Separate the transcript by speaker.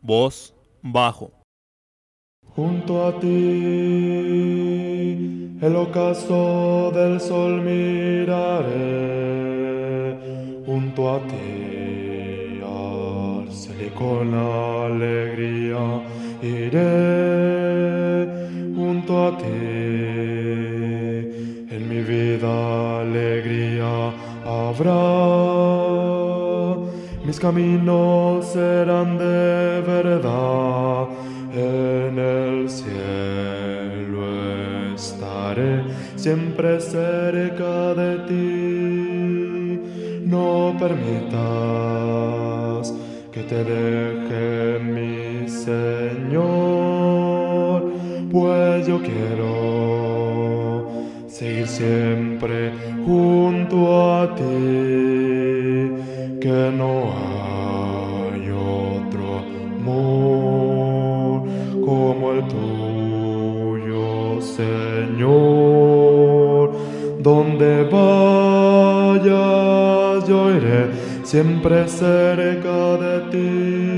Speaker 1: voz, bajo.
Speaker 2: Junto a ti, el ocaso del sol miraré. Junto a ti, al cielo con alegría iré. Junto a ti, en mi vida alegría habrá. Mis caminos serán de verdad. En el cielo estaré siempre cerca de ti. No permitas que te deje mi Señor, pues yo quiero seguir siempre junto a ti, que no hay otro amor como el tuyo, Señor. Donde vayas yo iré siempre cerca de ti.